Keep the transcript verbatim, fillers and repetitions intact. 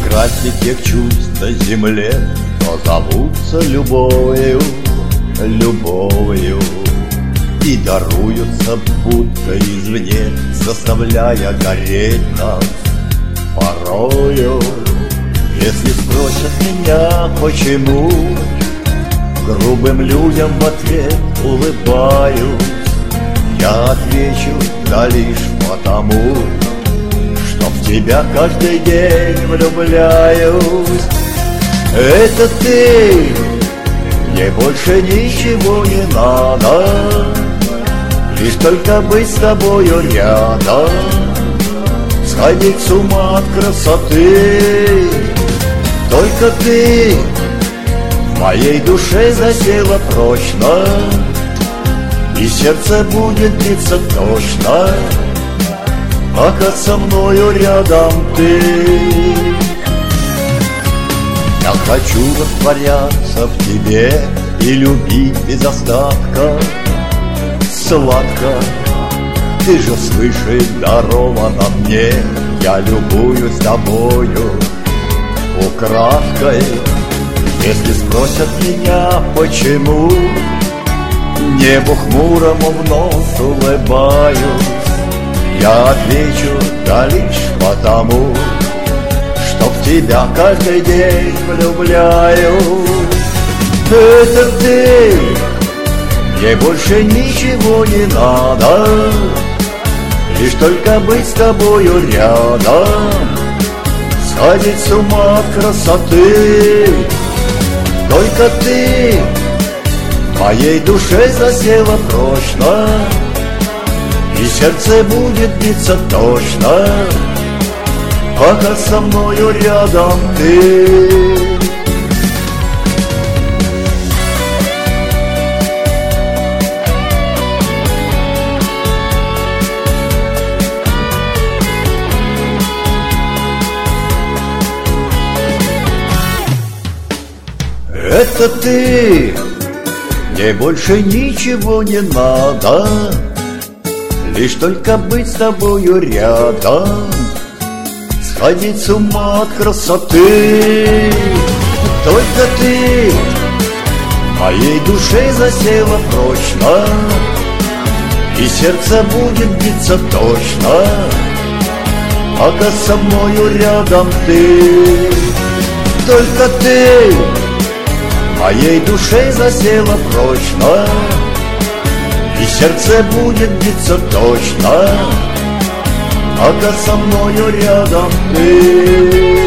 Страсти тех чувств на земле, но зовутся любовью, любовью, и даруются будто извне, заставляя гореть нас порою. Если спросят меня, почему, грубым людям в ответ улыбаюсь, я отвечу, да лишь потому, что в тебя каждый день влюбляюсь. Это ты, мне больше ничего не надо, лишь только быть с тобою рядом, сходить с ума от красоты. Только ты в моей душе засела прочно, и сердце будет биться точно, пока со мною рядом ты. Я хочу растворяться в тебе и любить без остатка сладко. Ты же свыше дарована мне, я любуюсь тобою украдкой. Если спросят меня, почему, небу хмурому в нос улыбаюсь, я отвечу, да лишь потому, что в тебя каждый день влюбляюсь. Это ты, мне больше ничего не надо, лишь только быть с тобою рядом, сходить с ума от красоты. Только ты в моей душе засела прочно, и сердце будет биться точно, пока со мною рядом ты. Это ты, мне больше ничего не надо, лишь только быть с тобою рядом, сходить с ума от красоты. Только ты в моей душе засела прочно, и сердце будет биться точно, пока со мною рядом ты. Только ты в моей душе засела прочно, и сердце будет биться точно, пока со мною рядом ты.